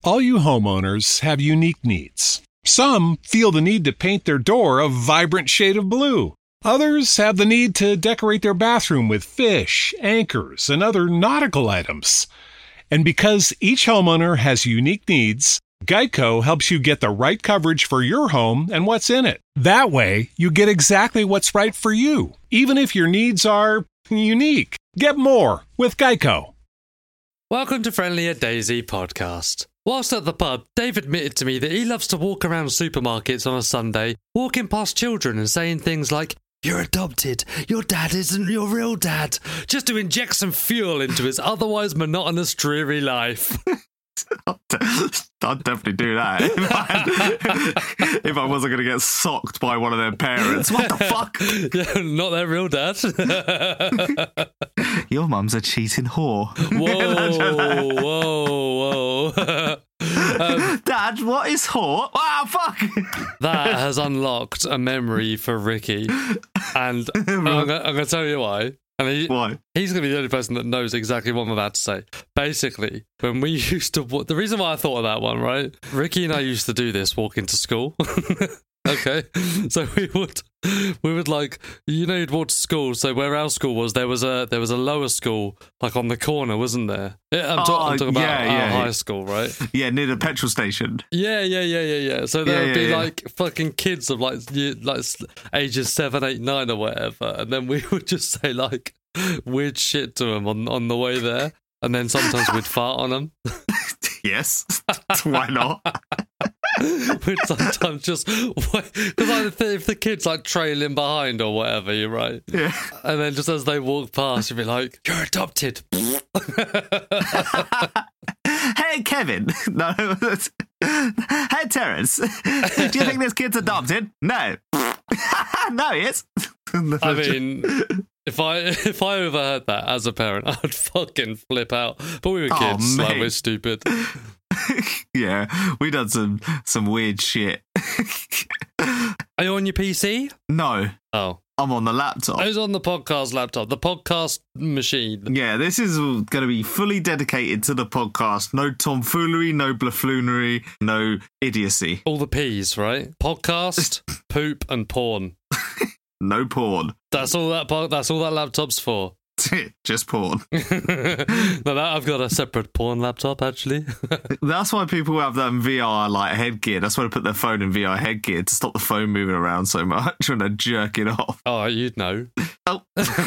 All you homeowners have unique needs. Some feel the need to paint their door a vibrant shade of blue. Others have the need to decorate their bathroom with fish, anchors, and other nautical items. And because each homeowner has unique needs, Geico helps you get the right coverage for your home and what's in it. That way, you get exactly what's right for you, even if your needs are unique. Get more with Geico. Welcome to Friendly at Daisy podcast. Whilst at the pub, Dave admitted to me that he loves to walk around supermarkets on a Sunday, walking past children and saying things like, "You're adopted, your dad isn't your real dad," just to inject some fuel into his otherwise monotonous, dreary life. I'd definitely do that if I wasn't going to get socked by one of their parents. What the fuck? Yeah, not their real dad. Your mum's a cheating whore. Whoa. Dad, what is whore? Wow, fuck! That has unlocked a memory for Ricky. And I'm going to tell you why. And Why? He's going to be the only person that knows exactly what I'm about to say. Basically, when we used to... The reason why I thought of that one, right? Ricky and I used to do this walking to school. Okay? So we would like... you'd walk to school. So where our school was, there was a lower school, like on the corner, wasn't there? I'm talking about our high school, right? Yeah, near the petrol station. Yeah. So there would be like fucking kids of like ages 7, 8, 9 or whatever, and then we would just say like weird shit to them on the way there, and then sometimes we'd fart on them. Yes, why not? We'd sometimes just because if the kid's like trailing behind or whatever, you're right. Yeah. And then just as they walk past, you'd be like, "You're adopted." Hey, Kevin. No. Hey, Terence. Do you think this kid's adopted? No. No, he is. I mean, if I overheard that as a parent, I'd fucking flip out. But we were kids, like we're stupid. Yeah, we done some weird shit. Are you on your PC? No. Oh. I'm on the laptop. I was on the podcast laptop, the podcast machine. Yeah, this is going to be fully dedicated to the podcast. No tomfoolery, no buffoonery, no idiocy. All the P's, right? Podcast, poop, and porn. No porn. That's all that laptop's for. Just porn. No, I've got a separate porn laptop, actually. That's why people have that in VR like headgear. That's why they put their phone in VR headgear to stop the phone moving around so much when they're jerking off. Oh, you'd know. Oh.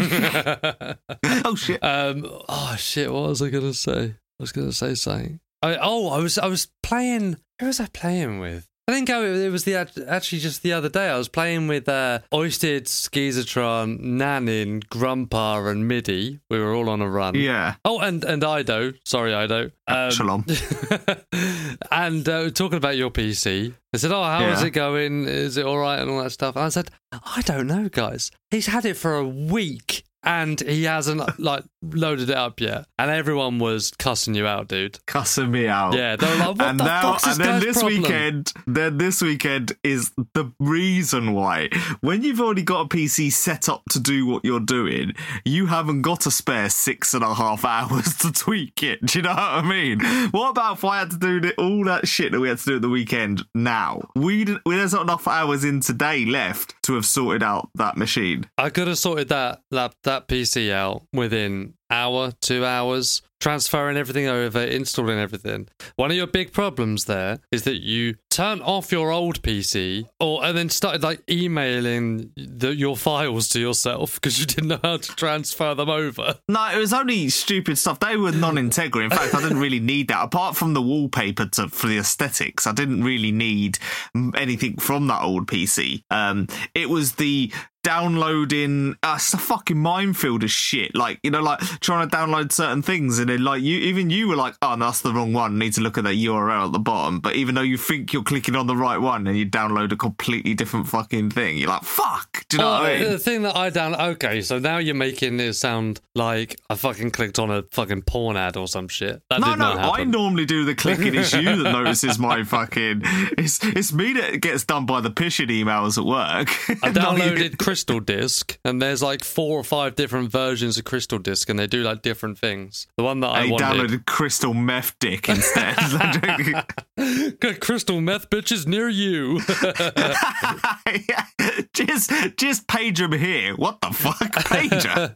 Oh shit. Oh shit. What was I gonna say? I was gonna say something. I was playing. Who was I playing with? I think it was actually just the other day. I was playing with Oisted, Skizatron, Nanin, Grumpa, and Midi. We were all on a run. Yeah. Oh, and Ido. Sorry, Ido. Shalom. And talking about your PC, I said, "Oh, how is it going? Is it all right?" and all that stuff. And I said, "I don't know, guys. He's had it for a week." And he hasn't like loaded it up yet, and everyone was cussing you out, dude. Cussing me out. Yeah, they were like, "What the fuck's this guy's problem?" Then this weekend is the reason why. When you've already got a PC set up to do what you're doing, you haven't got to spare 6.5 hours to tweak it. Do you know what I mean? What about if I had to do all that shit that we had to do at the weekend now? There's not enough hours in today left to have sorted out that machine. I could have sorted that PC out within hour, 2 hours, transferring everything over, installing everything. One of your big problems there is that you turn off your old PC and then started like emailing your files to yourself because you didn't know how to transfer them over. No, it was only stupid stuff. They were non-integral. In fact, I didn't really need that. Apart from the wallpaper for the aesthetics, I didn't really need anything from that old PC. It was the downloading, it's a fucking minefield of shit. Like, like trying to download certain things, and then like you were like, "Oh, no, that's the wrong one. Need to look at that URL at the bottom." But even though you think you're clicking on the right one, and you download a completely different fucking thing, you're like, "Fuck!" Do you know what I mean? The thing that I download. Okay, so now you're making it sound like I fucking clicked on a fucking porn ad or some shit. That did not happen. I normally do the clicking. It's you that notices my fucking. It's me that gets done by the phishing emails at work. I downloaded Crystal Disc, and there's like 4 or 5 different versions of Crystal Disc, and they do like different things. The one that I wanted, downloaded Crystal Meth Dick instead. Crystal Meth bitches near you. just page them here. What the fuck, pager?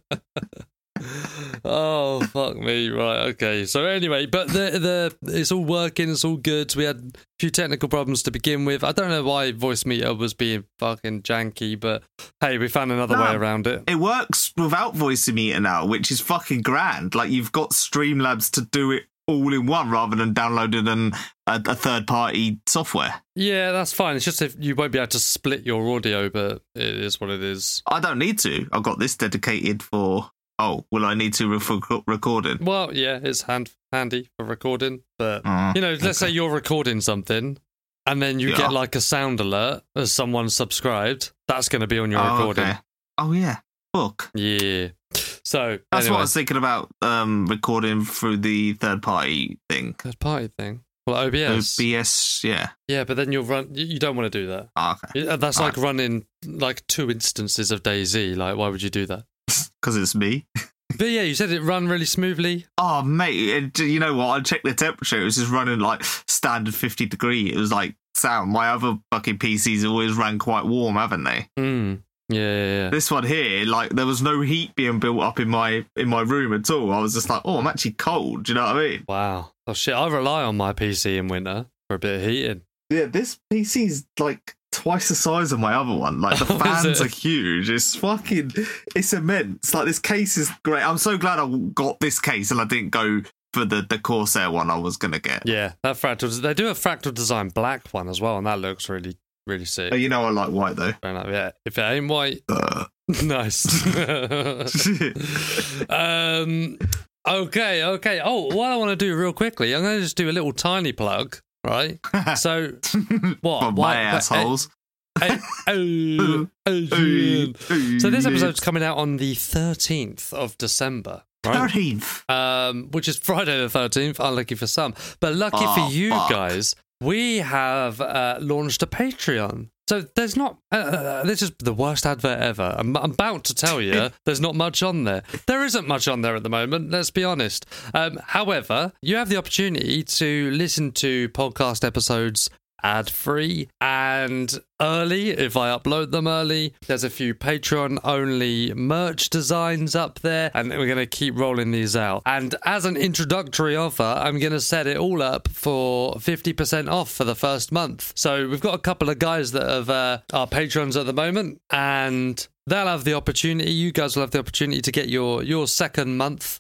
Oh, fuck me. Right, okay. So anyway, but the it's all working, it's all good. We had a few technical problems to begin with. I don't know why Voice Meter was being fucking janky, but hey, we found another way around it. It works without Voice Meter now, which is fucking grand. Like, you've got Streamlabs to do it all in one rather than downloading a third-party software. Yeah, that's fine. It's just if you won't be able to split your audio, but it is what it is. I don't need to. I've got this dedicated for... Oh, will I need to for recording? Well, yeah, it's handy for recording. But, let's say you're recording something and then you get like a sound alert as someone subscribed. That's going to be on your recording. Okay. Oh, yeah. Fuck. Yeah. So, that's what I was thinking about recording through the third-party thing. Third-party thing? Well, OBS. OBS, yeah. Yeah, but then you don't want to do that. Oh, okay. That's like running like 2 instances of DayZ. Like, why would you do that? Because it's me. But yeah, you said it ran really smoothly. Oh, mate, you know what? I checked the temperature. It was just running like standard 50 degree. It was like sound. My other fucking PCs always ran quite warm, haven't they? Yeah. This one here, like, there was no heat being built up in my room at all. I was just like, oh, I'm actually cold. Do you know what I mean? Wow. Oh shit, I rely on my PC in winter for a bit of heating. Yeah, this PC's like twice the size of my other one. Like, the fans are huge. It's immense. Like, this case is great. I'm so glad I got this case and I didn't go for the Corsair one I was going to get. Yeah, that fractal. They do a fractal design black one as well, and that looks really, really sick. Oh, you know I like white, though. Fair enough, yeah. If it ain't white, nice. Okay. Oh, what I want to do real quickly, I'm going to just do a little tiny plug. Right, so what? For my assholes. So this episode's coming out on the 13th of December, right? 13th, which is Friday the 13th. Unlucky for some, but lucky for you guys. We have launched a Patreon. So there's not... this is the worst advert ever. I'm about to tell you, there's not much on there. There isn't much on there at the moment, let's be honest. However, you have the opportunity to listen to podcast episodes ad-free and early if I upload them early. There's a few Patreon-only merch designs up there, and we're going to keep rolling these out. And as an introductory offer, I'm going to set it all up for 50% off for the first month. So we've got a couple of guys that have our patrons at the moment, and they'll have the opportunity, you guys will have the opportunity to get your second month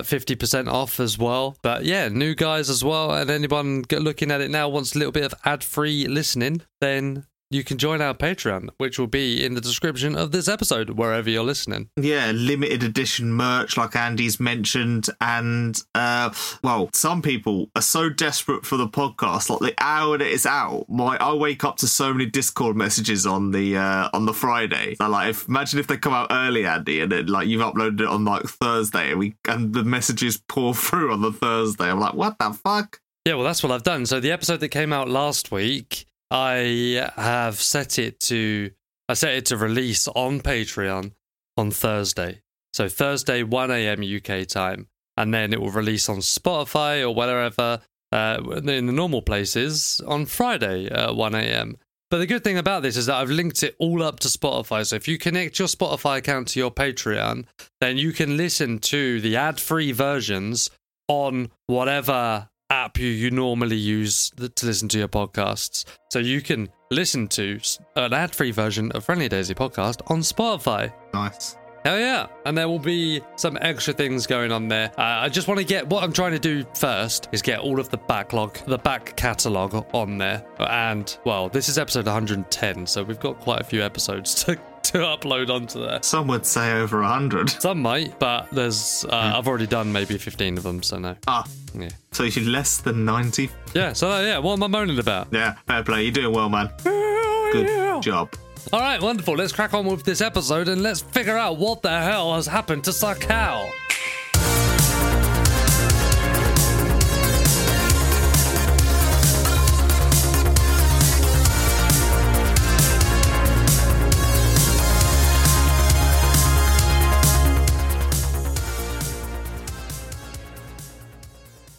50% off as well. But yeah, new guys as well, and anyone looking at it now wants a little bit of ad-free listening, then you can join our Patreon, which will be in the description of this episode, wherever you're listening. Yeah, limited edition merch, like Andy's mentioned. And, well, some people are so desperate for the podcast, like the hour that it's out, I wake up to so many Discord messages on the Friday. So, like, imagine if they come out early, Andy, and then, like, you've uploaded it on, like, Thursday, and the messages pour through on the Thursday. I'm like, what the fuck? Yeah, well, that's what I've done. So the episode that came out last week, I have set it to release on Patreon on Thursday. So Thursday, 1 a.m. UK time. And then it will release on Spotify or wherever in the normal places on Friday at 1 a.m. But the good thing about this is that I've linked it all up to Spotify. So if you connect your Spotify account to your Patreon, then you can listen to the ad-free versions on whatever app you normally use to listen to your podcasts. So you can listen to an ad-free version of Friendly Daisy podcast on Spotify. Nice. Hell yeah. And there will be some extra things going on there. I just want to get... What I'm trying to do first is get all of the backlog, the back catalogue on there. And, well, this is episode 110, so we've got quite a few episodes to upload onto there. Some would say over 100. Some might, but there's... I've already done maybe 15 of them, so no. Yeah. So you're less than 90? Yeah, so yeah, what am I moaning about? Yeah, fair play. You're doing well, man. Good job. All right, wonderful. Let's crack on with this episode and let's figure out what the hell has happened to Sakal.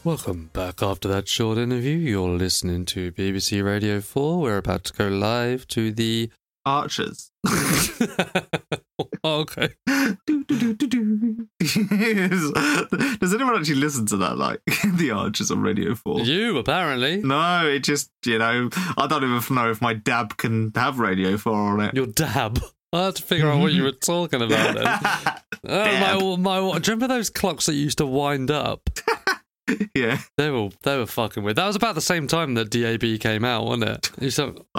Welcome back after that short interview. You're listening to BBC Radio 4. We're about to go live to the... Archers. Okay. Does anyone actually listen to that, like, the Archers on Radio 4? You, apparently. No, it just, I don't even know if my dab can have Radio 4 on it. Your dab. I had to figure out what you were talking about then. Do you remember those clocks that used to wind up? Yeah. They were fucking weird. That was about the same time that DAB came out, wasn't it? This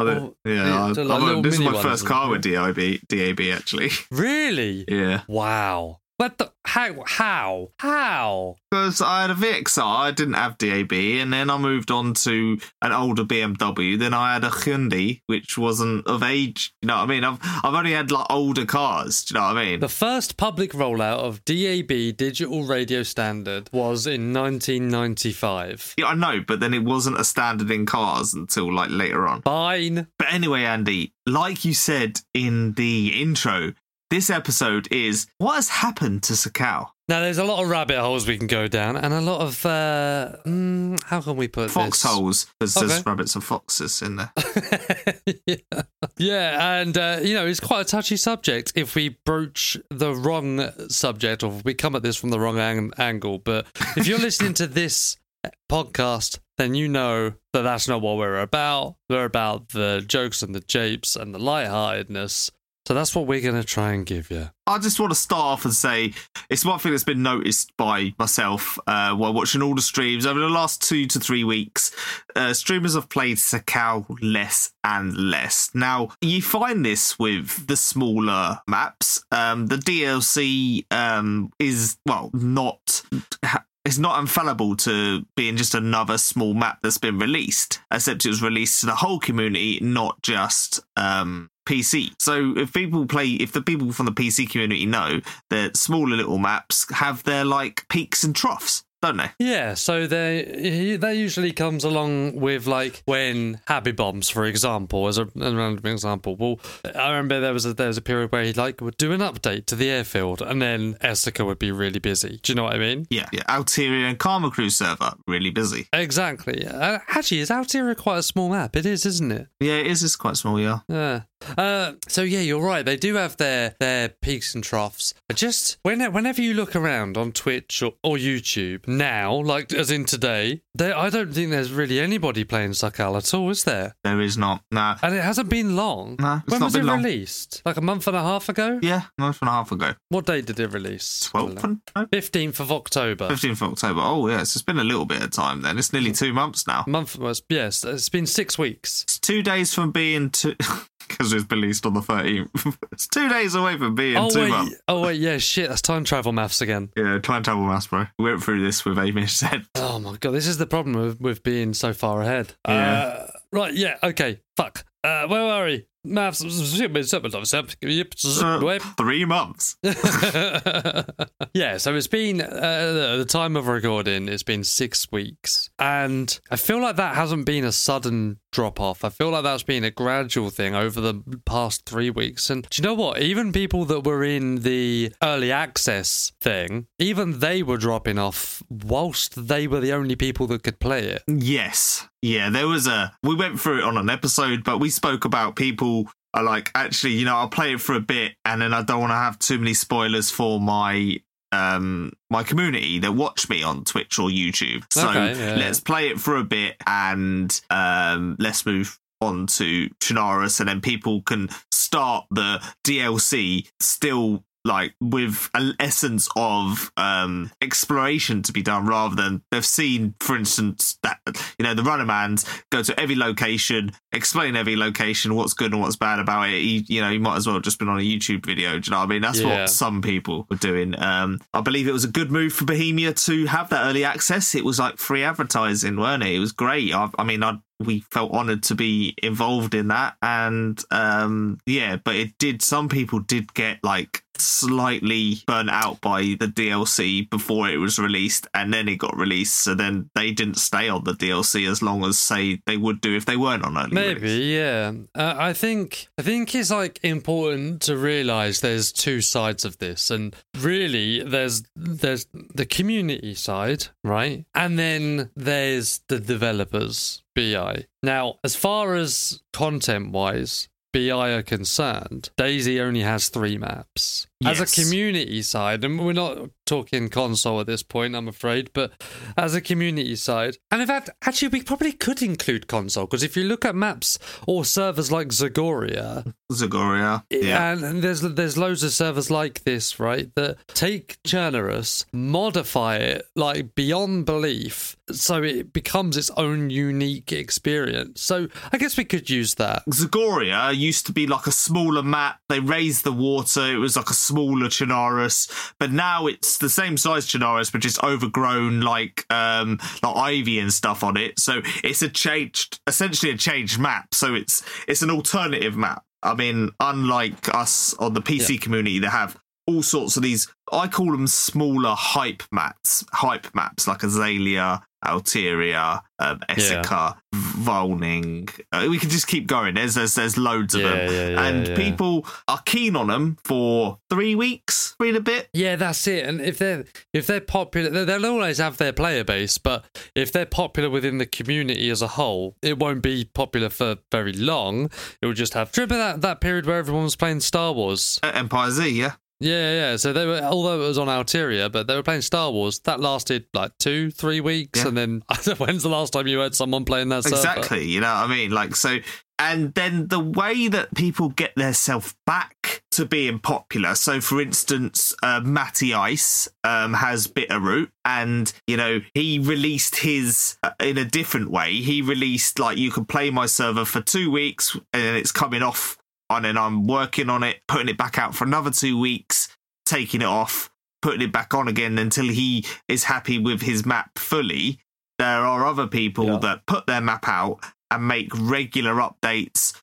is my first car with DAB, actually. Really? Yeah. Wow. What the? How? Because I had a VXR, I didn't have DAB, and then I moved on to an older BMW. Then I had a Hyundai, which wasn't of age. You know what I mean? I've only had like older cars. Do you know what I mean? The first public rollout of DAB digital radio standard was in 1995. Yeah, I know, but then it wasn't a standard in cars until like later on. Fine. But anyway, Andy, like you said in the intro, this episode is what has happened to Sakau. Now, there's a lot of rabbit holes we can go down, and a lot of how can we put foxholes? Because there's rabbits and foxes in there. Yeah, and it's quite a touchy subject if we broach the wrong subject, or if we come at this from the wrong angle. But if you're listening to this podcast, then you know that that's not what we're about. We're about the jokes and the japes and the lightheartedness. So that's what we're going to try and give you. I just want to start off and say it's one thing that's been noticed by myself while watching all the streams over the last 2 to 3 weeks. Streamers have played Sakau less and less. Now, you find this with the smaller maps. The DLC is, not... It's not infallible to being just another small map that's been released, except it was released to the whole community, not just PC. So if the people from the PC community know that smaller little maps have their like peaks and troughs, don't they? Yeah, so that usually comes along with like when Happy Bombs, for example, as a random example. Well, I remember there was a period where he would do an update to the airfield, and then Essica would be really busy. Do you know what I mean? Yeah. Altaria and Karma Crew server really busy. Exactly. Actually, is Altaria quite a small map? It is, isn't it? Yeah, it is. It's quite small. Yeah. Yeah. So yeah, you're right. They do have their peaks and troughs. Just whenever you look around on Twitch or YouTube now, like as in today, I don't think there's really anybody playing Sakal at all, is there? There is not. Nah. And it hasn't been long. Nah, when was it released? Like a month and a half ago? Yeah, a month and a half ago. What date did it release? 15th of October. 15th of October. Oh, yes. It's been a little bit of time then. It's nearly 2 months now. Yes. It's been 6 weeks. It's 2 days from being because it was released on the 13th. It's 2 days away from being 2 months. Oh, wait, yeah, shit. That's time travel maths again. Yeah, time travel maths, bro. We went through this with Amish said. Oh, my God. This is the problem with being so far ahead. Yeah. Right, yeah, okay. Fuck. Where were we? Maths. 3 months. Yeah, so it's been, at the time of recording, it's been 6 weeks. And I feel like that hasn't been a sudden drop off. I feel like that's been a gradual thing over the past 3 weeks. And do you know what? Even people that were in the early access thing, even they were dropping off whilst they were the only people that could play it. Yes. Yeah, we went through it on an episode, but we spoke about people are like, actually, I'll play it for a bit and then I don't want to have too many spoilers for my community that watch me on Twitch or YouTube. So let's play it for a bit and let's move on to Chernarus, and then people can start the DLC still like with an essence of exploration to be done, rather than they've seen, for instance, that the runnermans go to every location, explain every location, what's good and what's bad about it. You might as well have just been on a YouTube video. Do you know what I mean? That's what some people were doing. I believe it was a good move for Bohemia to have that early access. It was like free advertising, weren't it? It was great. I'd we felt honoured to be involved in that. And but it did. Some people did get like slightly burnt out by the DLC before it was released, and then it got released, so then they didn't stay on the DLC as long as, say, they would do if they weren't on early release. Yeah. I think it's like important to realise there's two sides of this, and really there's the community side, right? And then there's the developers, BI. Now, as far as content-wise, BI are concerned, DayZ only has 3 maps. Yes. As a community side, and we're not talking console at this point, I'm afraid, but as a community side, and in fact, actually, we probably could include console, because if you look at maps or servers like Zagoria, yeah, and there's loads of servers like this, right, that take Chernarus, modify it like beyond belief, so it becomes its own unique experience. So I guess we could use that. Zagoria used to be like a smaller map. They raised the water. It was like a smaller Chernarus, but now it's the same size Chernarus, but just overgrown, like ivy and stuff on it. So it's essentially a changed map. So it's an alternative map. I mean, unlike us on the PC community, they have all sorts of these, I call them smaller hype maps like Azalea, Alteria, Essica, Volning. We can just keep going. There's loads of them. People are keen on them for 3 weeks, 3 and a bit. Yeah, that's it. And if they're popular, they'll always have their player base, but if they're popular within the community as a whole, it won't be popular for very long. It will just have... Do you remember that period where everyone was playing Star Wars? Empire Z, yeah. Yeah. So they were, although it was on Alteria, but they were playing Star Wars. That lasted like 2-3 weeks, and then when's the last time you heard someone playing that server? Exactly, you know what I mean? Like, so, and then the way that people get themselves back to being popular. So, for instance, Matty Ice has Bitterroot, and you know he released his in a different way. He released like, you can play my server for 2 weeks, and then it's coming off. And then I'm working on it, putting it back out for another 2 weeks, taking it off, putting it back on again until he is happy with his map fully. There are other people that put their map out and make regular updates,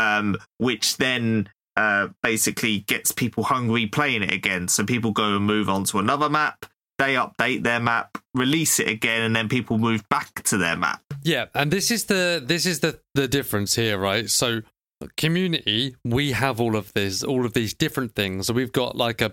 which then basically gets people hungry playing it again. So people go and move on to another map, they update their map, release it again, and then people move back to their map. Yeah, and this is the difference here, right? So community, we have all of these different things. So we've got I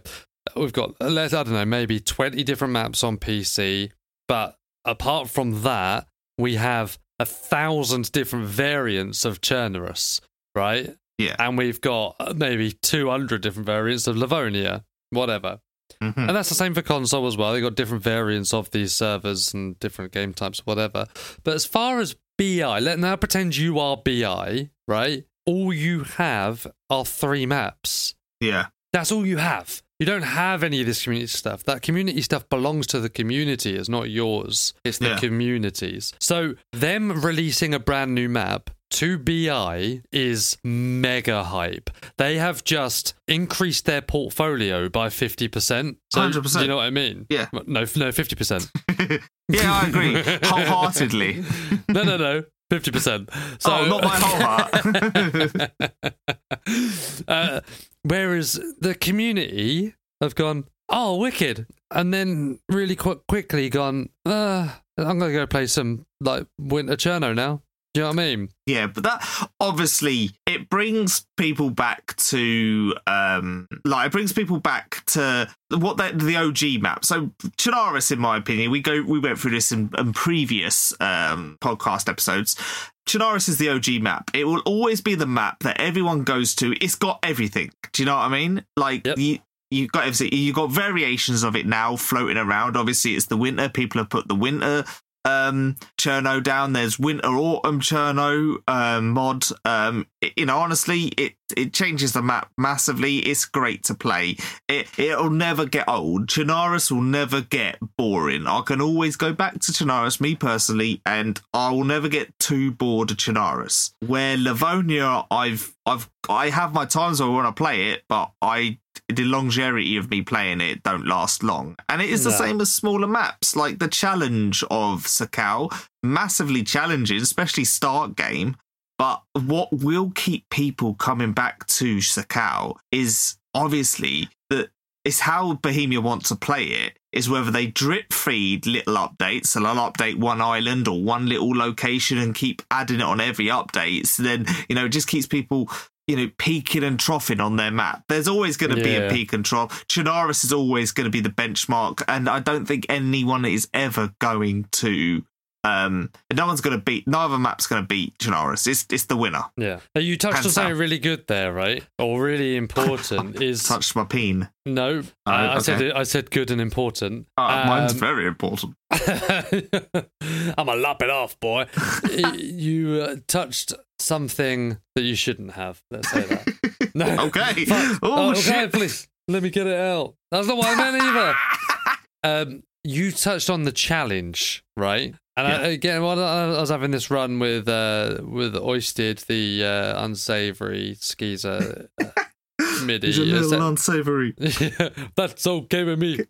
don't know, maybe 20 different maps on PC, but apart from that, we have 1,000 different variants of Chernarus, right? Yeah. And we've got maybe 200 different variants of Livonia, whatever. Mm-hmm. And that's the same for console as well. They've got different variants of these servers and different game types, whatever. But as far as BI, now pretend you are BI, right? All you have are 3 maps. Yeah. That's all you have. You don't have any of this community stuff. That community stuff belongs to the community. It's not yours. It's the community's. So them releasing a brand new map to BI is mega hype. They have just increased their portfolio by 50%. So, 100%. You know what I mean? Yeah. No, 50%. Yeah, I agree. Wholeheartedly. No. 50%. So, not my whole heart. Whereas the community have gone, oh, wicked. And then really quickly gone, I'm going to go play some like Winter Cherno now. Do you know what I mean? Yeah, but that obviously it brings people back to what the OG map. So Chernarus, in my opinion, we went through this in previous podcast episodes. Chernarus is the OG map. It will always be the map that everyone goes to. It's got everything. Do you know what I mean? Like you've got everything. You've got variations of it now floating around. Obviously, it's the winter. People have put the winter Cherno down. There's winter autumn Cherno mod. Honestly, it changes the map massively. It's great to play. It'll never get old. Chernarus will never get boring. I can always go back to Chernarus, me personally, and I will never get too bored of Chernarus. Where Livonia, I have my times where I want to play it, but I the longevity of me playing it don't last long. And it is the same as smaller maps. Like the challenge of Sakau, massively challenging, especially start game. But what will keep people coming back to Sakau is obviously that it's how Bohemia want to play it, is whether they drip feed little updates, so they'll update one island or one little location and keep adding it on every update. So then, it just keeps people, peaking and troughing on their map. There's always going to be a peak and trough. Chernarus is always going to be the benchmark, and I don't think anyone is ever going to... neither map's going to beat Chernarus. It's the winner. Yeah. You touched on something really good there, right? Or really important is... Touched my peen. No, I said good and important. Mine's very important. I'm gonna lop it off, boy. You touched something that you shouldn't have. Let's say that. No. Okay. Okay, shit. please let me get it out. That's not what I meant either. You touched on the challenge, right? And when I was having this run with Oisted, the unsavory skeezer MIDI. He's a little unsavory. Yeah, that's okay with me.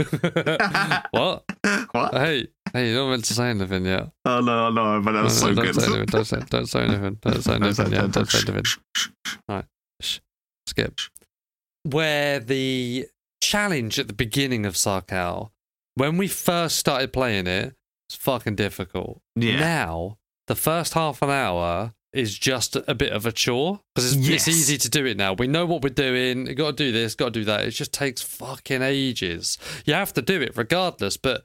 What? What? Hey, you don't meant to say anything yet. Oh no, but that was so good. Don't say anything. Don't say anything. All right, skip. Where the challenge at the beginning of Sakau, when we first started playing it, it's fucking difficult. Yeah. Now, the first half an hour is just a bit of a chore because it's easy to do it now. We know what we're doing. You got to do this, got to do that. It just takes fucking ages. You have to do it regardless, but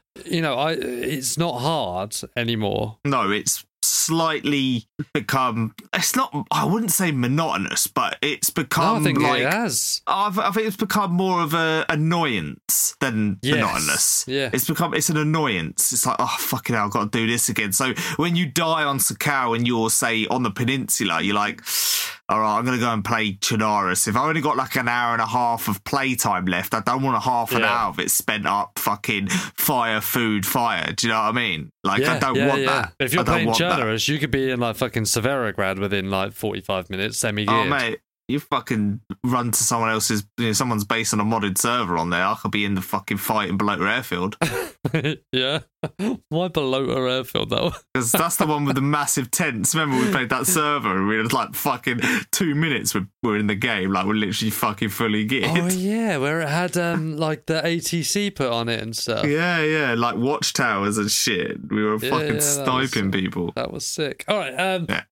it's not hard anymore. No, it's slightly become. It's not. I wouldn't say monotonous, but it's become. No, I think it has. I think it's become more of an annoyance than monotonous. Yeah, it's an annoyance. It's like, oh fucking hell, I've got to do this again. So when you die on Sakau and you're say on the peninsula, you're like, all right, I'm going to go and play Chernarus. If I only got like an hour and a half of playtime left, I don't want a half an hour of it spent up fucking fire. Do you know what I mean? Like, I don't want that. If you're playing Chernarus, you could be in like fucking Severograd within like 45 minutes, semi-geared. Oh, mate. You fucking run to someone else's, someone's base on a modded server on there. I could be in the fucking fight in Balota Airfield. Yeah. Why Balota Airfield, though? Because that's the one with the massive tents. Remember we played that server and we had like fucking 2 minutes we're in the game. Like we're literally fucking fully geared. Oh, yeah. Where it had like the ATC put on it and stuff. Yeah. Like watchtowers and shit. We were fucking sniping people. That was sick. All right.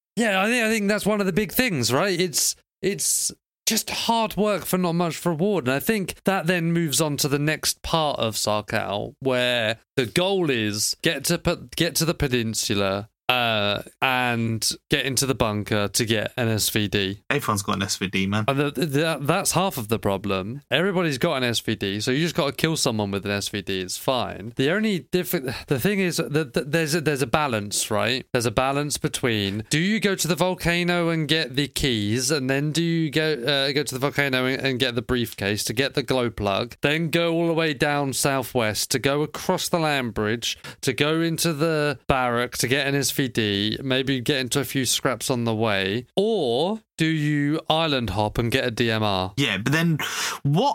I think that's one of the big things, right? It's just hard work for not much reward. And I think that then moves on to the next part of Sakau, where the goal is get to the peninsula and get into the bunker to get an SVD. Everyone's got an SVD, man. And that's half of the problem. Everybody's got an SVD, so you just got to kill someone with an SVD. It's fine. The thing is that there's a balance, right? There's a balance between, do you go to the volcano and get the keys, and then do you go to the volcano and get the briefcase to get the glow plug, then go all the way down southwest to go across the land bridge to go into the barrack to get an SVD, maybe get into a few scraps on the way, or do you island hop and get a DMR? Yeah, but then what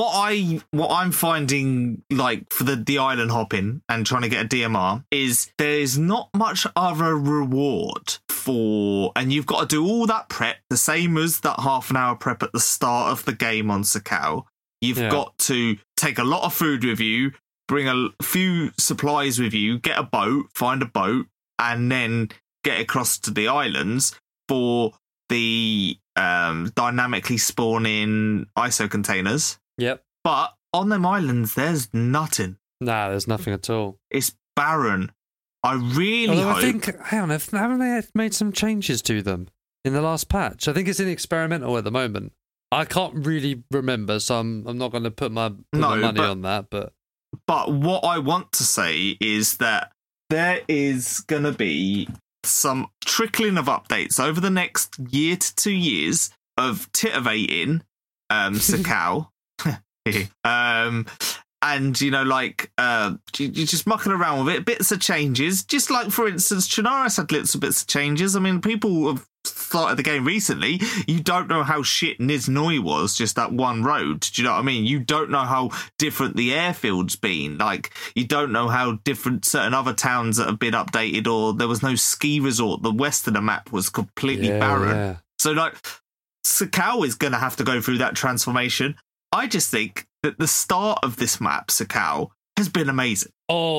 I'm finding, like for the island hopping and trying to get a DMR, is there's not much other reward for, and you've got to do all that prep, the same as that half an hour prep at the start of the game on Sakau. You've got to take a lot of food with you, bring a few supplies with you, get a boat, find a boat, and then get across to the islands for the dynamically spawning ISO containers. Yep. But on them islands, there's nothing. Nah, there's nothing at all. It's barren. I really hope... I think, hang on, haven't they made some changes to them in the last patch? I think it's in experimental at the moment. I can't really remember, so I'm not going to put my money on that. But what I want to say is that there is going to be some trickling of updates over the next year to 2 years of titivating Sakau And, like, you're just mucking around with it. Bits of changes. Just like, for instance, Chernarus had little bits of changes. I mean, people have started the game recently. You don't know how shit Nizhnoy was, just that one road. Do you know what I mean? You don't know how different the airfield's been. Like, you don't know how different certain other towns that have been updated, or there was no ski resort. The westerner map was completely barren. Yeah. So, like, Sakau is going to have to go through that transformation. I just think that the start of this map, Sakau, has been amazing.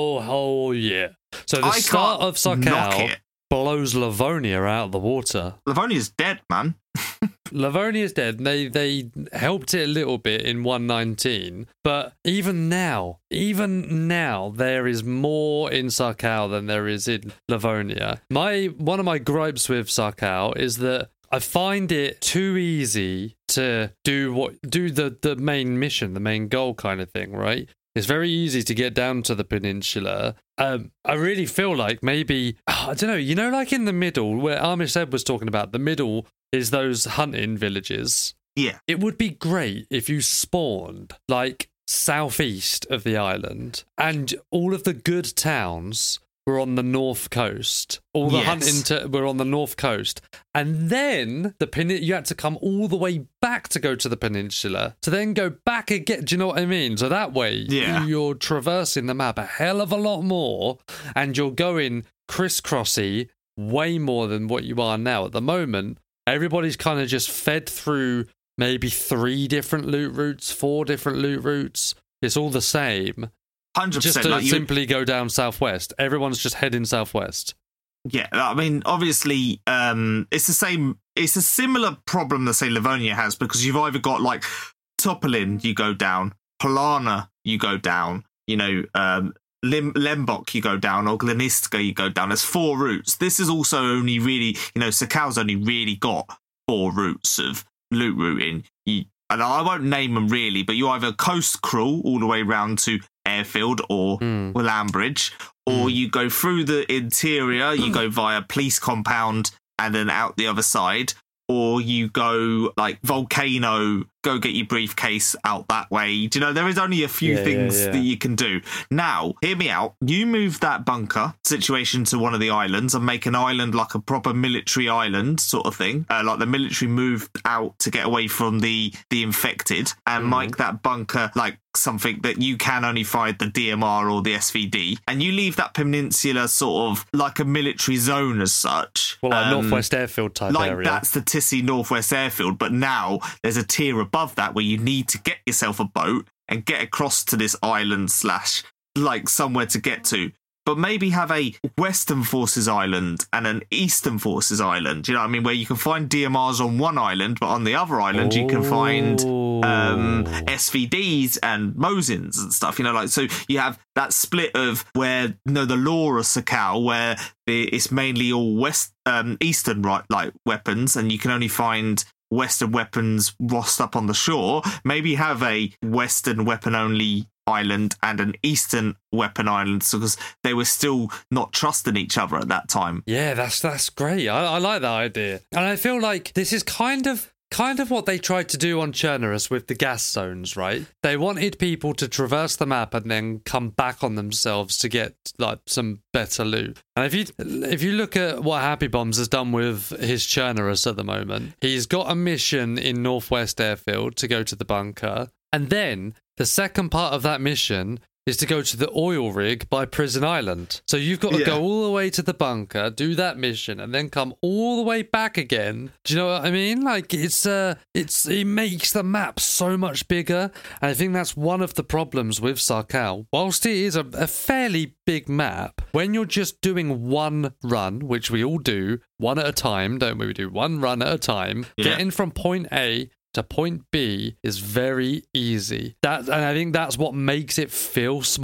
Oh yeah. So the start of Sakau blows Livonia out of the water. Livonia's dead, man. Livonia's dead. They helped it a little bit in 1.19, but even now, there is more in Sakau than there is in Livonia. One of my gripes with Sakau is that I find it too easy to do the main mission, the main goal kind of thing, right? It's very easy to get down to the peninsula. I really feel like maybe, I don't know, like in the middle, where Amish Ed was talking about, the middle is those hunting villages. Yeah. It would be great if you spawned, like, southeast of the island, and all of the good towns were on the north coast. All the hunting were on the north coast. And then you had to come all the way back to go to the peninsula, to then go back again. Do you know what I mean? So that way, you're traversing the map a hell of a lot more, and you're going crisscrossy way more than what you are now. At the moment, everybody's kind of just fed through maybe 3 different loot routes, 4 different loot routes. It's all the same. 100%. Just to simply go down southwest. Everyone's just heading southwest. Yeah, I mean, obviously, it's the same. It's a similar problem that, say, Livonia has, because you've either got, like, Topolin, you go down, Polana, you go down, Lembok, you go down, or Gleniska, you go down. There's 4 routes. This is also only really, Sakau's only really got 4 routes of loot routing. And I won't name them really, but you either coast crawl all the way round to Airfield or Lambridge, or you go through the interior, you go via police compound and then out the other side, or you go like Volcano, go get your briefcase out that way. Do you know, there is only a few things that you can do. Now, hear me out. You move that bunker situation to one of the islands and make an island like a proper military island sort of thing. Like the military moved out to get away from the infected, and make that bunker like something that you can only find the DMR or the SVD. And you leave that peninsula sort of like a military zone as such. Well, like Northwest Airfield type like area. That's the Tissy Northwest Airfield, but now there's a tier above that where you need to get yourself a boat and get across to this island / like somewhere to get to. But maybe have a Western Forces island and an Eastern Forces island, you know what I mean, where you can find DMRs on one island, but on the other island you can find SVDs and Mosins and stuff, so you have that split of where, the law of Sakau, where it's mainly all Eastern weapons, and you can only find Western weapons rossed up on the shore. Maybe have a Western weapon only island and an Eastern weapon island, because they were still not trusting each other at that time. Yeah, that's great. I like that idea, and I feel like this is kind of what they tried to do on Chernarus with the gas zones, right? They wanted people to traverse the map and then come back on themselves to get like some better loot. And if you look at what Happy Bombs has done with his Chernarus at the moment, he's got a mission in Northwest Airfield to go to the bunker, and then the second part of that mission is to go to the oil rig by Prison Island. So you've got to go all the way to the bunker, do that mission, and then come all the way back again. Do you know what I mean? Like, it makes the map so much bigger. And I think that's one of the problems with Sakau. Whilst it is a fairly big map, when you're just doing one run, which we all do, one at a time, don't we? We do one run at a time, getting from point A to point B is very easy. And I think that's what makes it feel small,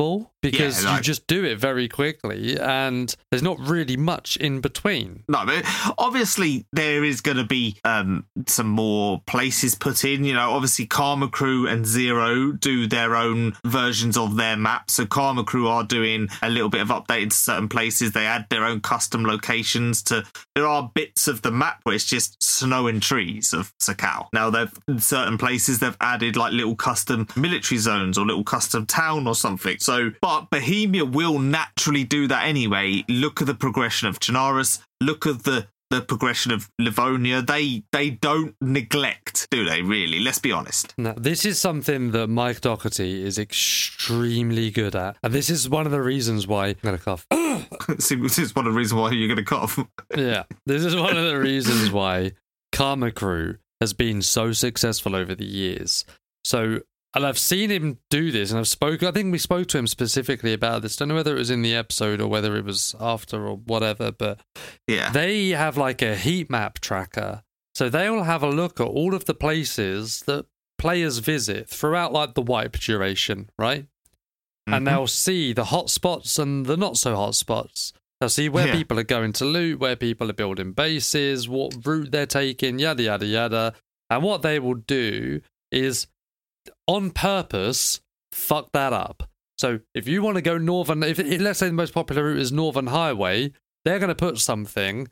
because you just do it very quickly and there's not really much in between. No, but obviously there is going to be some more places put in. You know, obviously Karma Crew and Zero do their own versions of their map. So Karma Crew are doing a little bit of updating to certain places. They add their own custom locations to. There are bits of the map where it's just snow and trees of Sakau. Now, in certain places they've added like little custom military zones or little custom town or something. So, but Bohemia will naturally do that anyway. Look at the progression of Chernarus. Look at the progression of Livonia. They don't neglect, do they, really? Let's be honest. Now, this is something that Mike Doherty is extremely good at. And this is one of the reasons why... I'm going to cough. See, this is one of the reasons why you're going to cough. Yeah, this is one of the reasons why Karma Crew has been so successful over the years. So... And I've seen him do this, and I think we spoke to him specifically about this. Don't know whether it was in the episode or whether it was after or whatever, but yeah, they have like a heat map tracker. So they will have a look at all of the places that players visit throughout like the wipe duration, right? Mm-hmm. And they'll see the hot spots and the not so hot spots. They'll see where people are going to loot, where people are building bases, what route they're taking, yada, yada, yada. And what they will do is... on purpose, fuck that up. So if you want to go northern, if let's say the most popular route is Northern Highway, they're going to put something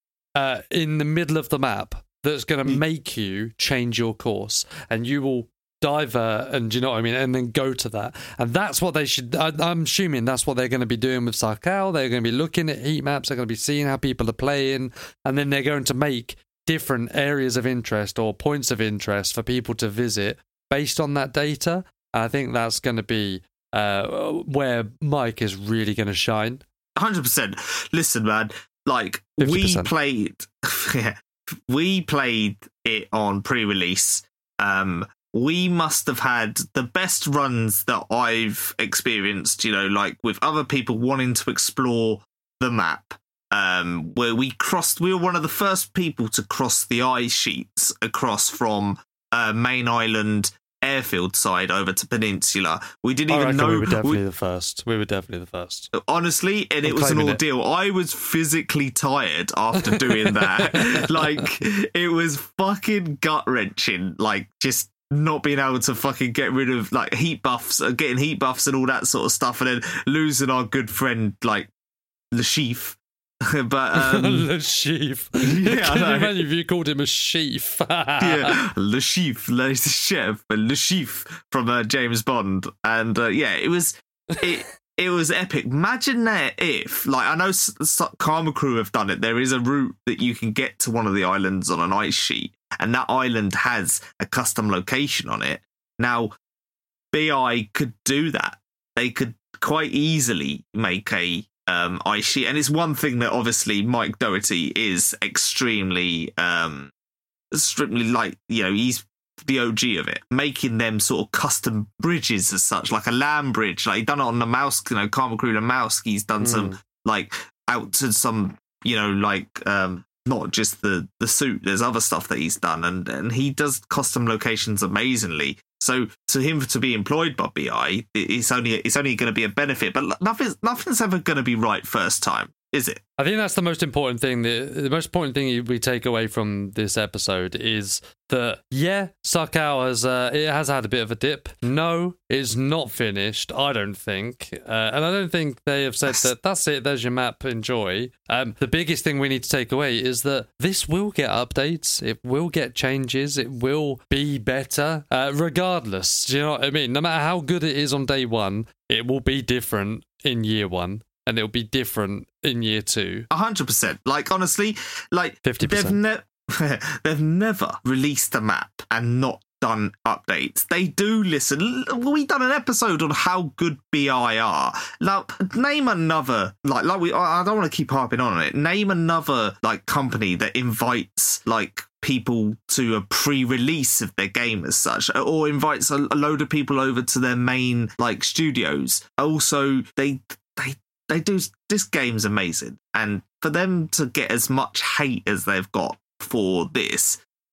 in the middle of the map that's going to make you change your course, and you will divert, and you know what I mean, and then go to that. And that's what they should. I'm assuming that's what they're going to be doing with Sakau. They're going to be looking at heat maps. They're going to be seeing how people are playing, and then they're going to make different areas of interest or points of interest for people to visit based on that data. I think that's going to be where Mike is really going to shine. 100%. Listen, man, like 50%. we played it on pre-release. We must have had the best runs that I've experienced, you know, like with other people wanting to explore the map. Where we were one of the first people to cross the ice sheets across from main island airfield side over to Peninsula. We didn't even know. We were definitely the first. Honestly, and it was an ordeal. I was physically tired after doing that. Like, it was fucking gut-wrenching. Like, just not being able to fucking get rid of, like, getting heat buffs and all that sort of stuff, and then losing our good friend, like, Lashif. But Le Chief. Yeah, can you imagine if you called him a sheaf? Yeah, Le Chief, Le Chef, Le Chief from James Bond, and it was epic. Imagine that if, like, I know Karma Crew have done it. There is a route that you can get to one of the islands on an ice sheet, and that island has a custom location on it. Now, BI could do that. They could quite easily make a ice sheet, and it's one thing that obviously Mike Doherty is extremely like, you know, he's the OG of it, making them sort of custom bridges as such, like a land bridge. Like, he done it on the Mouse, you know, Karma Crew and Mouse. He's done some, like, out to some, you know, like not just the suit. There's other stuff that he's done, and he does custom locations amazingly. So to him to be employed by BI, it's only going to be a benefit. But nothing's ever going to be right first time, is it? I think that's the most important thing. The most important thing we take away from this episode is that, yeah, Sakau has had a bit of a dip. No, it's not finished, I don't think. And I don't think they have said that that's it, there's your map, enjoy. The biggest thing we need to take away is that this will get updates, it will get changes, it will be better, regardless. Do you know what I mean? No matter how good it is on day one, it will be different in year one. And it'll be different in year 2. 100%. Like, honestly, like 50%. They've never released a map and not done updates. They do listen. We've done an episode on how good BI are. Now, name another, I don't want to keep harping on it. Name another, like, company that invites, like, people to a pre-release of their game as such, or invites a load of people over to their main, like, studios. Also, they do. This game's amazing, and for them to get as much hate as they've got for this,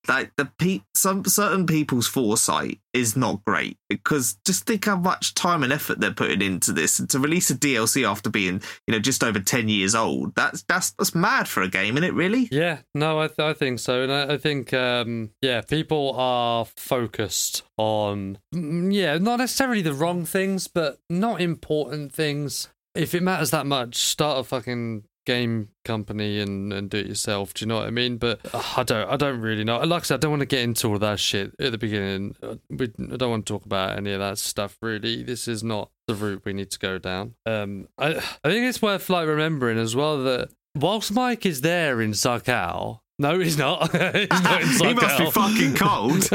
like some certain people's foresight is not great, because just think how much time and effort they're putting into this, and to release a DLC after being, just over 10 years old, that's mad for a game, isn't it? Really? Yeah, no, I think so, and I think people are focused on not necessarily the wrong things, but not important things. If it matters that much, start a fucking game company and do it yourself. Do you know what I mean? But I don't really know. Like I said, I don't want to get into all that shit at the beginning. I don't want to talk about any of that stuff, really. This is not the route we need to go down. I think it's worth remembering as well that whilst Mike is there in Sarkal, no, he's not. He's not in Sarkal. He must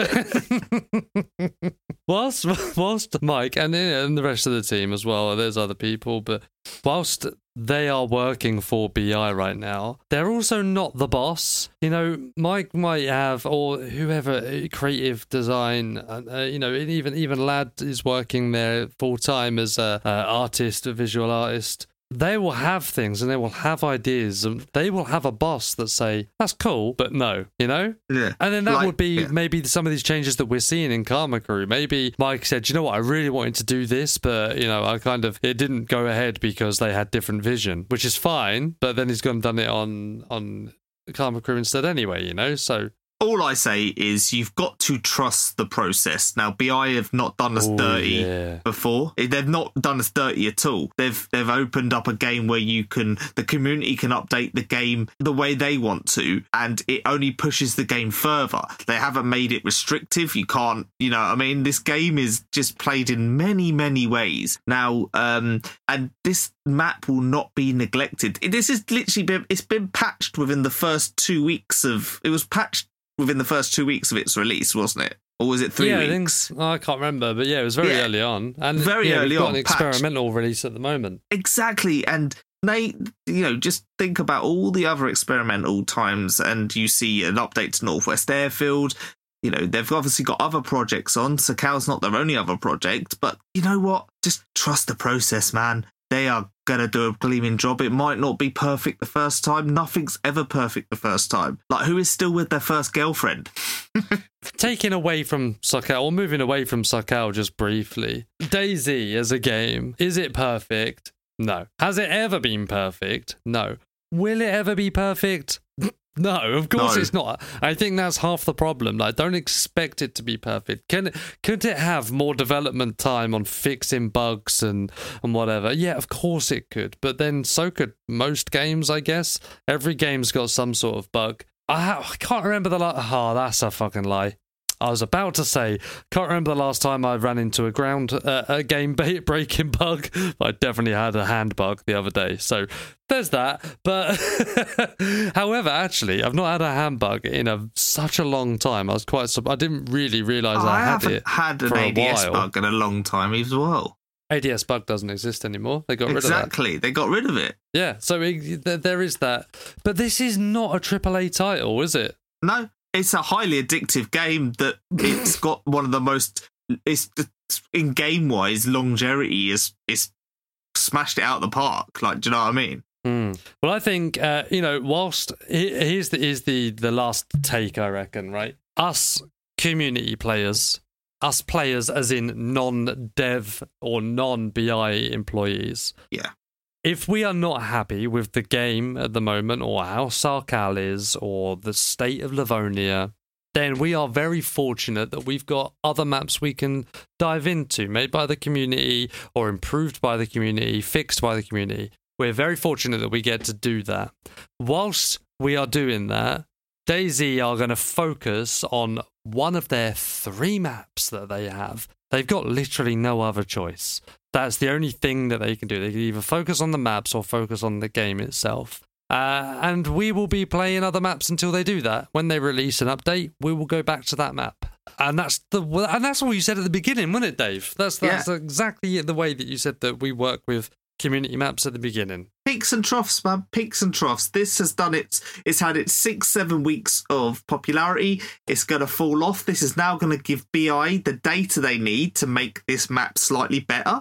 be fucking cold. Whilst Mike and the rest of the team as well, there's other people, but whilst they are working for BI right now, they're also not the boss. Mike might have, or whoever, creative design, even Lad is working there full time as a visual artist. They will have things and they will have ideas and they will have a boss that say, that's cool, but no, Yeah. And then that would be maybe some of these changes that we're seeing in Karma Crew. Maybe Mike said, you know what, I really wanted to do this, but, it didn't go ahead because they had different vision, which is fine, but then he's gone and done it on Karma Crew instead anyway, so... All I say is you've got to trust the process. Now, BI have not done us dirty before. They've not done us dirty at all. They've opened up a game where the community can update the game the way they want to, and it only pushes the game further. They haven't made it restrictive. You can't, this game is just played in many, many ways. Now, and this map will not be neglected. This is literally it's been patched within the first 2 weeks within the first 2 weeks of its release, wasn't it? Or was it 3 weeks? I can't remember, but it was very early on. And very early we've got on. An experimental release at the moment. Exactly. And they, just think about all the other experimental times and you see an update to Northwest Airfield. They've obviously got other projects on. Sarkal's not their only other project, but you know what? Just trust the process, man. They are going to do a gleaming job. It might not be perfect the first time. Nothing's ever perfect the first time. Like, who is still with their first girlfriend? Taking away from Sarkal, or moving away from Sarkal just briefly, DayZ as a game, is it perfect? No. Has it ever been perfect? No. Will it ever be perfect? No, of course it's not. I think that's half the problem. Don't expect it to be perfect. Could it have more development time on fixing bugs and whatever? Yeah, of course it could. But then so could most games, I guess. Every game's got some sort of bug. I can't remember that's a fucking lie. I was about to say, can't remember the last time I ran into a game breaking bug, but I definitely had a hand bug the other day. So there's that. But however, actually, I've not had a hand bug in such a long time. I didn't really realise I had it. I haven't had an ADS bug in a long time as well. ADS bug doesn't exist anymore. They got rid of that. Exactly. They got rid of it. Yeah, so there is that. But this is not a AAA title, is it? No. It's a highly addictive game that it's got one of the most, in game-wise, longevity is smashed it out of the park. Do you know what I mean? Well, I think, whilst, here's the last take, I reckon, right? Us community players, us players as in non-dev or non-BI employees. Yeah. If we are not happy with the game at the moment, or how Sarkal is, or the state of Livonia, then we are very fortunate that we've got other maps we can dive into, made by the community, or improved by the community, fixed by the community. We're very fortunate that we get to do that. Whilst we are doing that, DayZ are going to focus on one of their 3 maps that they have. They've got literally no other choice. That's the only thing that they can do. They can either focus on the maps or focus on the game itself. And we will be playing other maps until they do that. When they release an update, we will go back to that map. And that's what you said at the beginning, wasn't it, Dave? That's exactly the way that you said that we work with community maps at the beginning. Peaks and troughs, man. Peaks and troughs. This has done it's had its 6-7 weeks of popularity. It's going to fall off. This is now going to give BI the data they need to make this map slightly better.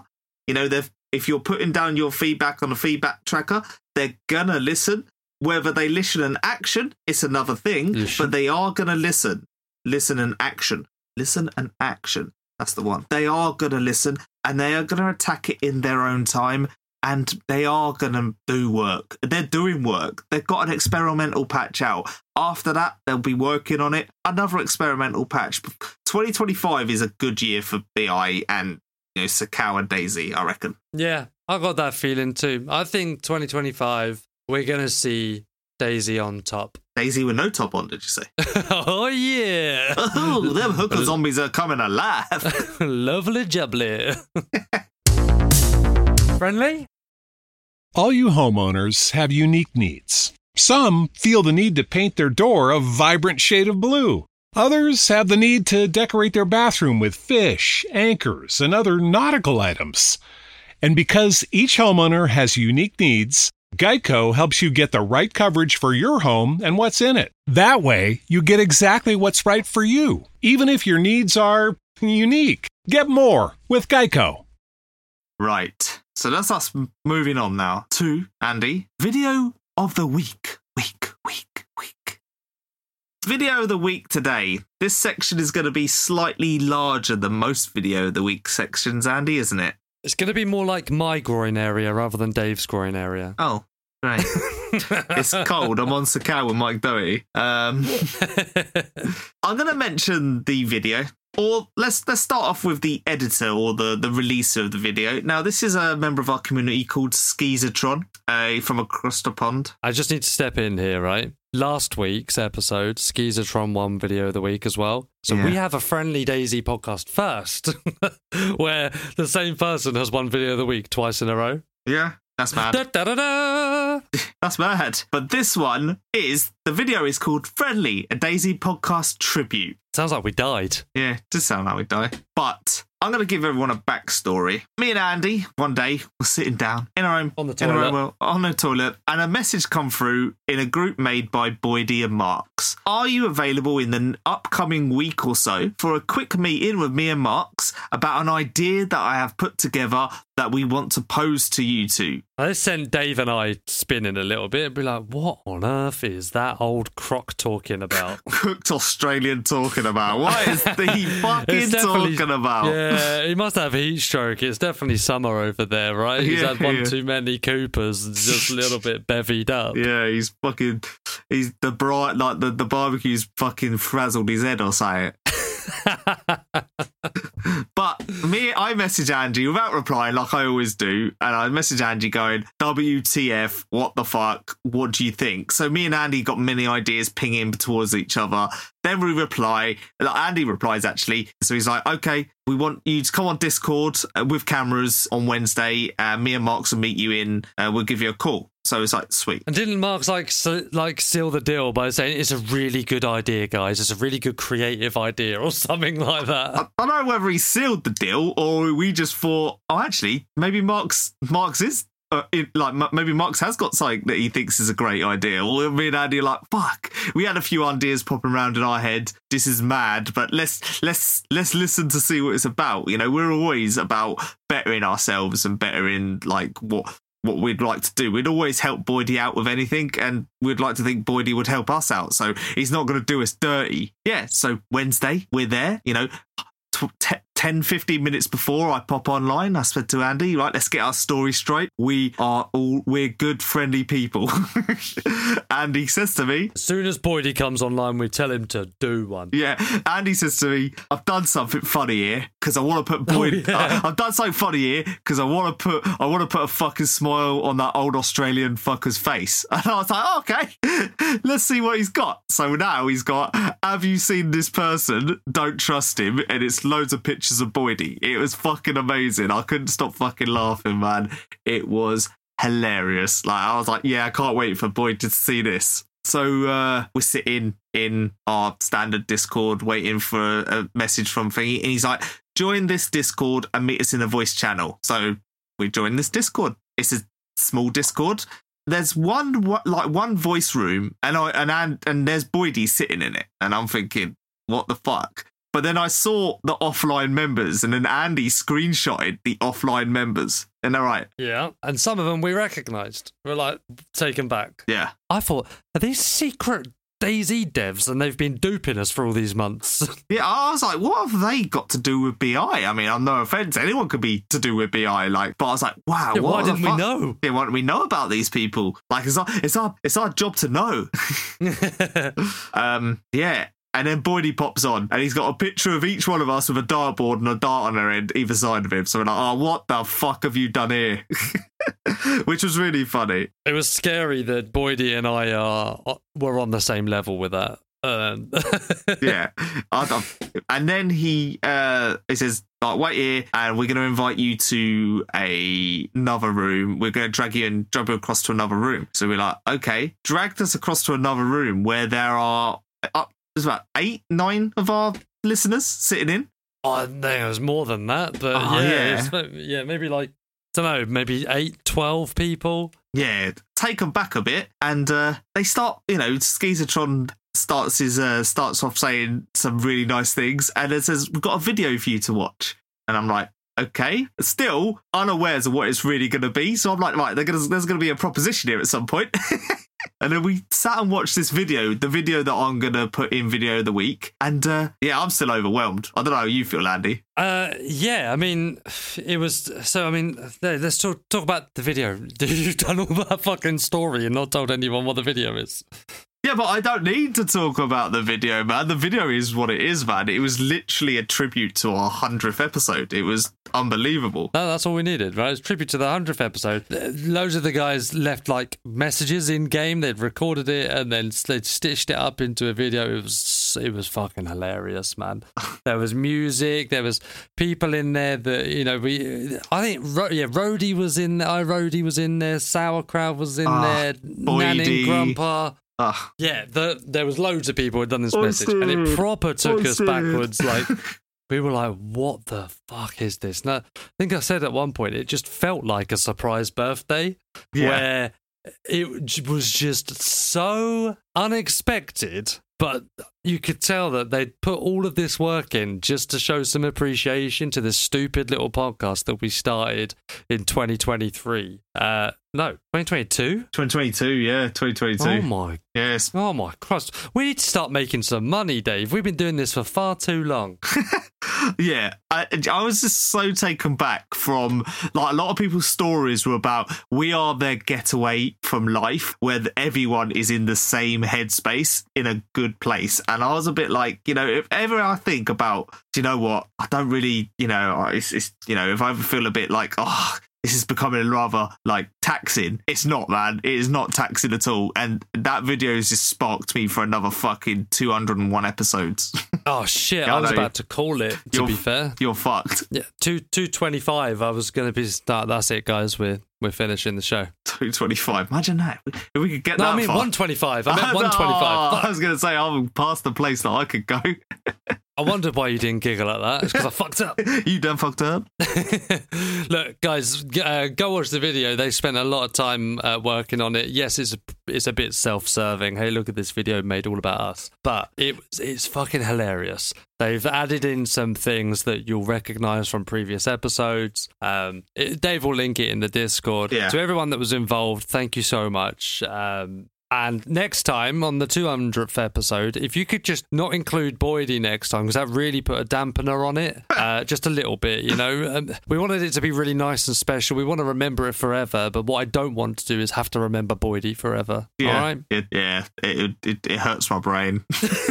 If you're putting down your feedback on a feedback tracker, they're going to listen. Whether they listen in action, it's another thing, but they are going to listen. listen and action. Listen and action. That's the one. They are going to listen and they are going to attack it in their own time. And they are going to do work. They're doing work. They've got an experimental patch out. After that, they'll be working on it. Another experimental patch. 2025 is a good year for BI and Sakao and Daisy, I reckon. Yeah, I got that feeling too. I think 2025, we're going to see Daisy on top. Daisy with no top on, did you say? Oh, yeah. Oh, them hooker zombies are coming alive. Lovely jubbly. Friendly? All you homeowners have unique needs. Some feel the need to paint their door a vibrant shade of blue. Others have the need to decorate their bathroom with fish, anchors, and other nautical items. And because each homeowner has unique needs, Geico helps you get the right coverage for your home and what's in it. That way, you get exactly what's right for you, even if your needs are unique. Get more with Geico. Right. So that's us moving on now to, Andy, video of the week. Week. Video of the week today. This section is going to be slightly larger than most video of the week sections, Andy, isn't it? It's going to be more like my groin area rather than Dave's groin area. Oh, right. It's cold. I'm on Sakao with Mike Doherty. I'm going to mention the video. Or let's start off with the editor or the releaser of the video. Now, this is a member of our community called Skizatron from across the pond. I just need to step in here, right? Last week's episode, Skizatron won video of the week as well. So we have a Friendly Daisy podcast first, where the same person has won video of the week twice in a row. Yeah, that's mad. Da, da, da, da. That's mad. But this one the video is called Friendly, a Daisy podcast tribute. Sounds like we died. Yeah, it does sound like we died. But I'm going to give everyone a backstory. Me and Andy, one day, were sitting down in our own... On the toilet. On the toilet, and a message come through in a group made by Boydie and Marks. Are you available in the upcoming week or so for a quick meeting with me and Marks about an idea that I have put together that we want to pose to you two? This sent Dave and I spinning a little bit. Be like, what on earth is that old croc talking about? Cooked Australian talking about? What is he fucking talking about? Yeah, he must have heat stroke. It's definitely summer over there, right? He's had one too many Coopers and just a little bit bevied up. Yeah, he's the bright, like the barbecue's fucking frazzled his head or something. But I message Angie without replying like I always do, and I message Angie going, WTF, what the fuck, what do you think? So me and Andy got many ideas pinging towards each other. Then we reply, Andy replies actually, so he's like, okay, we want you to come on Discord with cameras on Wednesday, me and Marks will meet you in, we'll give you a call. So it's like, sweet. And didn't Marks seal the deal by saying it's a really good idea, guys? It's a really good creative idea or something like that? I don't know whether he sealed the deal or we just thought, oh, actually, maybe Marks is maybe Marks has got something that he thinks is a great idea. Or me and Andy are like, fuck, we had a few ideas popping around in our head. This is mad, but let's listen to see what it's about. You know, we're always about bettering ourselves and bettering like what we'd like to do. We'd always help Boydie out with anything, and we'd like to think Boydie would help us out. So he's not going to do us dirty. Yeah, so Wednesday, we're there, 10-15 minutes before I pop online, I said to Andy, right, let's get our story straight. We're good, friendly people. Andy says to me, as soon as Boydie comes online, we tell him to do one. Yeah, Andy says to me, I've done something funny here because I want to put Boydie. I've done something funny here because I want to put a fucking smile on that old Australian fucker's face. And I was like, oh, okay, let's see what he's got. So now he's got, have you seen this person? Don't trust him. And it's loads of pictures of Boydie. It was fucking amazing. I couldn't stop fucking laughing, man. It was hilarious. Like, I was like, yeah, I can't wait for Boydie to see this. So we're sitting in our standard Discord waiting for a message from Thingy, and he's like, join this Discord and meet us in a voice channel. So we joined this Discord. It's a small Discord. There's one voice room, and there's Boydie sitting in it, and I'm thinking, what the fuck? But then I saw the offline members, and then Andy screenshotted the offline members. And they're right. Yeah. And some of them we recognised. We're like, taken back. Yeah. I thought, are these secret DayZ devs, and they've been duping us for all these months. Yeah, I was like, what have they got to do with BI? I mean, I'm no offense, anyone could be to do with BI, like, but I was like, wow, why didn't we know? Yeah, why didn't we know about these people? Like, it's our job to know. Yeah. And then Boydie pops on, and he's got a picture of each one of us with a dartboard and a dart on their end, either side of him. So we're like, oh, what the fuck have you done here? Which was really funny. It was scary that Boydie and I were on the same level with that. Yeah. And then he says, like, wait here, and we're going to invite you to another room. We're going to drag you across to another room. So we're like, okay, dragged us across to another room where there are... there's about 8, 9 of our listeners sitting in. Oh, I think it was more than that, but maybe like, I don't know, maybe 8, 12 people. Yeah, take them back a bit, and they start, Skeezatron starts off saying some really nice things, and it says, we've got a video for you to watch. And I'm like, okay, still unawares of what it's really going to be. So I'm like, right, there's going to be a proposition here at some point. And then we sat and watched this video, the video that I'm going to put in video of the week. And I'm still overwhelmed. I don't know how you feel, Andy. Yeah, I mean, it was... So, I mean, let's talk about the video. You've done all that fucking story and not told anyone what the video is. Yeah, but I don't need to talk about the video, man. The video is what it is, man. It was literally a tribute to our 100th episode. It was unbelievable. No, that's all we needed, right? It's a tribute to the 100th episode. Loads of the guys left, like, messages in-game. They'd recorded it, and then they'd stitched it up into a video. It was fucking hilarious, man. There was music. There was people in there that, I think, Rhodey was in there. iRhodey was in there. Sauerkraut was in there. Nanning Grumpa. Yeah, there was loads of people who had done this message, and it proper took us backwards. Like, we were like, what the fuck is this? Now, I think I said at one point, it just felt like a surprise birthday, where it was just so unexpected, but you could tell that they'd put all of this work in just to show some appreciation to this stupid little podcast that we started in 2023. No, 2022? 2022, yeah, 2022. Oh my... Yes. Oh my Christ. We need to start making some money, Dave. We've been doing this for far too long. Yeah, I was just so taken back from, like, a lot of people's stories were about, we are their getaway from life, where everyone is in the same headspace in a good place. And I was a bit like, if ever I think about, do you know what, I don't really, if I ever feel a bit like, this is becoming rather, like, taxing. It's not, man. It is not taxing at all. And that video has just sparked me for another fucking 201 episodes. Oh, shit. I was about to call it, to be fair. You're fucked. Yeah, 225. I was going to be... That's it, guys. We're finishing the show. 225. Imagine that. If we could get that I mean, far. 125. I meant 125. I was going to say, I'm past the place that I could go. I wondered why you didn't giggle at that. It's because I fucked up. You done fucked up? Look, guys, go watch the video. They spent a lot of time working on it. Yes, it's a bit self-serving. Hey, look at this video made all about us. But it's fucking hilarious. They've added in some things that you'll recognise from previous episodes. Dave will link it in the Discord. Yeah. To everyone that was involved, thank you so much. And next time, on the 200th episode, if you could just not include Boydie next time, because that really put a dampener on it, just a little bit, we wanted it to be really nice and special. We want to remember it forever, but what I don't want to do is have to remember Boydie forever. Yeah, all right? It hurts my brain.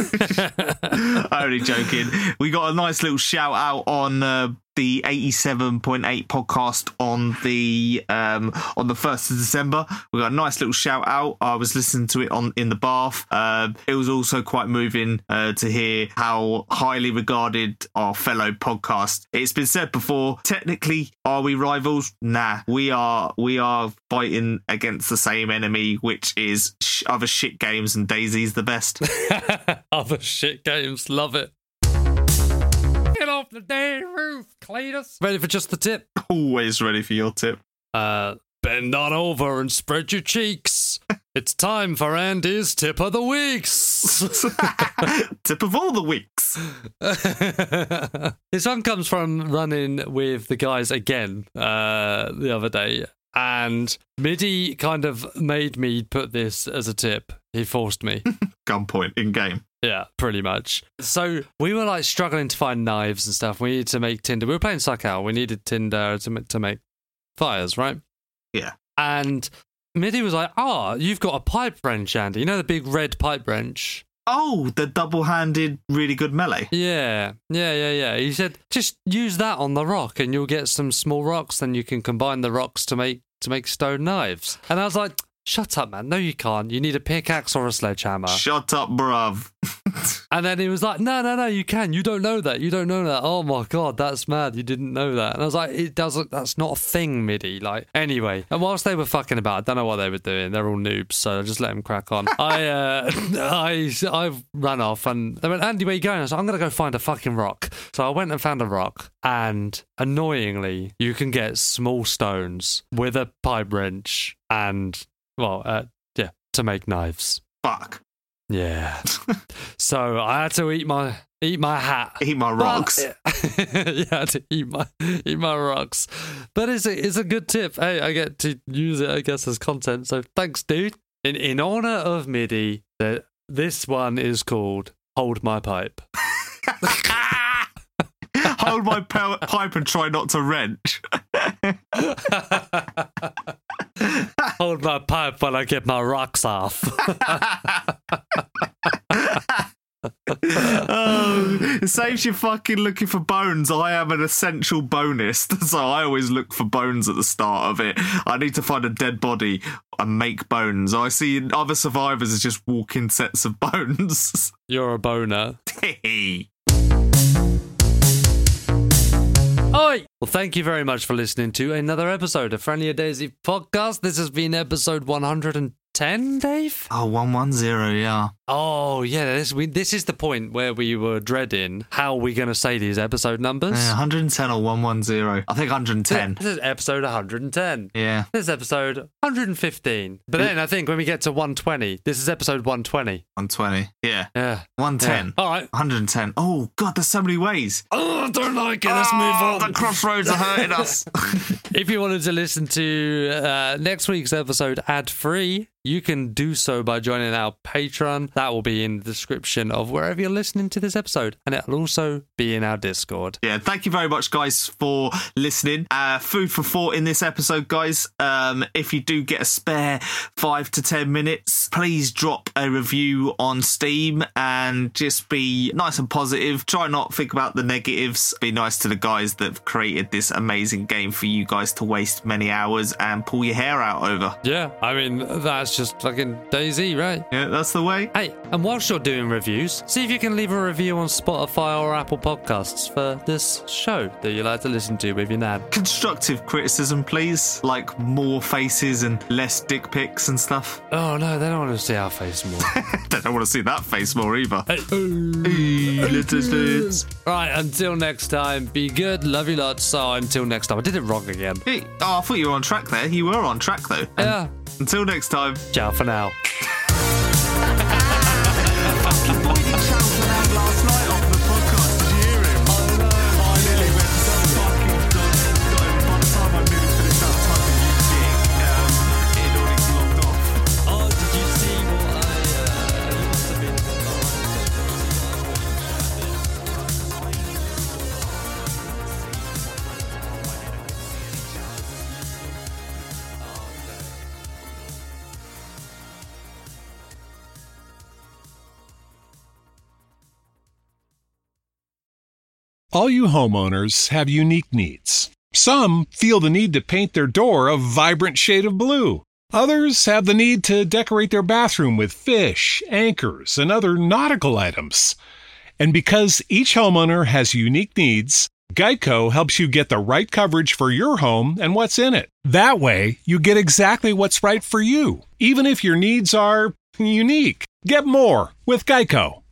Only joking. We got a nice little shout out on the 87.8 podcast on the 1st of December. We got a nice little shout out. I was listening to it in the bath. It was also quite moving to hear how highly regarded our fellow podcast. It's been said before, technically, are we rivals? Nah, we are fighting against the same enemy, which is other shit games, and DayZ's the best. Other shit games, love it. Get off the damn roof, Cletus. Ready for just the tip? Always ready for your tip. Bend on over and spread your cheeks. It's time for Andy's Tip of the Weeks. Tip of all the weeks. This one comes from running with the guys again the other day. And Midi kind of made me put this as a tip. He forced me. Gunpoint in game. Yeah, pretty much. So we were like struggling to find knives and stuff. We needed to make tinder. We were playing Suck Out. We needed tinder to make fires, right? Yeah. And Midi was like, you've got a pipe wrench, Andy. You know the big red pipe wrench? Oh, the double-handed, really good melee. Yeah. He said, just use that on the rock and you'll get some small rocks. Then you can combine the rocks to make stone knives. And I was like, shut up, man. No, you can't. You need a pickaxe or a sledgehammer. Shut up, bruv. And then he was like, no, you can. You don't know that. Oh my God, that's mad. You didn't know that. And I was like, that's not a thing, Midi. Like, anyway. And whilst they were fucking about, I don't know what they were doing. They're all noobs, so I just let them crack on. I ran off and they went, Andy, where you going? I was like, I'm going to go find a fucking rock. So I went and found a rock. And annoyingly, you can get small stones with a pipe wrench and, to make knives. Fuck. Yeah. So I had to eat my hat. Eat my rocks. Yeah, I had to eat my rocks. But it's a good tip. Hey, I get to use it, I guess, as content. So thanks, dude. In honor of Midi, this one is called Hold My Pipe. Hold my pipe and try not to wrench. Hold my pipe while I get my rocks off. It saves you fucking looking for bones. I am an essential bonist, so I always look for bones at the start of it. I need to find a dead body and make bones. I see other survivors as just walking sets of bones. You're a boner. Hey. Oi! Well, thank you very much for listening to another episode of Friendly Daisy Podcast. This has been episode 110, Dave? Oh, 110, yeah. Oh, yeah, this is the point where we were dreading how we're going to say these episode numbers. 110 or 110. I think 110. This is episode 110. Yeah. This is episode 115. But then I think when we get to 120, this is episode 120. 120, yeah. Yeah. 110. Yeah. All right. 110. Oh, God, there's so many ways. Oh, I don't like it. Let's move on. The crossroads are hurting us. If you wanted to listen to next week's episode ad-free, you can do so by joining our Patreon. That will be in the description of wherever you're listening to this episode. And it'll also be in our Discord. Yeah, thank you very much, guys, for listening. Food for thought in this episode, guys. If you do get a spare 5 to 10 minutes, please drop a review on Steam and just be nice and positive. Try not think about the negatives. Be nice to the guys that have created this amazing game for you guys to waste many hours and pull your hair out over. Yeah, I mean, that's just fucking Daisy, right? Yeah, that's the way. Hey, and whilst you're doing reviews, see if you can leave a review on Spotify or Apple Podcasts for this show that you like to listen to with your nan. Constructive criticism, please. Like more faces and less dick pics and stuff. Oh, no, they don't want to see our face more. They don't want to see that face more either. Hey. Right, until next time, be good, love you lots. So until next time, I did it wrong again. Hey, I thought you were on track there. You were on track, though. Yeah. Until next time. Ciao for now. All you homeowners have unique needs. Some feel the need to paint their door a vibrant shade of blue. Others have the need to decorate their bathroom with fish, anchors, and other nautical items. And because each homeowner has unique needs, Geico helps you get the right coverage for your home and what's in it. That way, you get exactly what's right for you, even if your needs are unique. Get more with Geico.